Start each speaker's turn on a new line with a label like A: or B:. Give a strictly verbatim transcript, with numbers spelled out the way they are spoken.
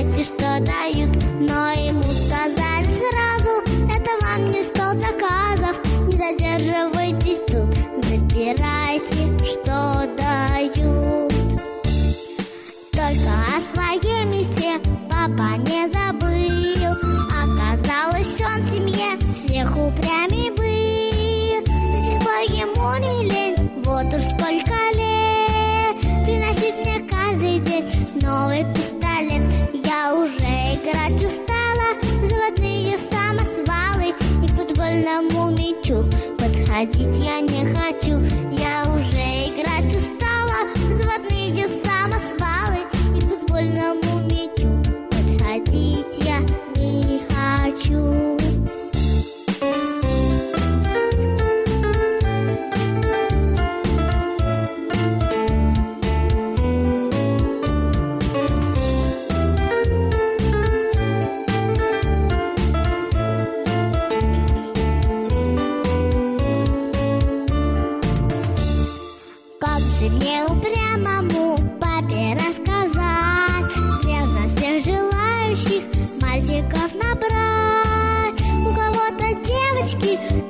A: знаете, что дают. Но ему сказали сразу: это вам не стол заказов, не задерживайтесь тут, забирайте, что дают. Только о своем месте папа не забыл. Оказалось, он в семье всех упрямей был. До сих пор ему не лень, вот уж сколько лет, приносить мне каждый день новый пистолет. Я уже играть устала в заводные самосвалы, и к футбольному мячу подходить я не хочу. Я уже играть устала в заводные самосвалы, и к футбольному мячу подходить я не хочу. Мне упрямому папе рассказать, верно всех желающих мальчиков набрать. У кого-то девочки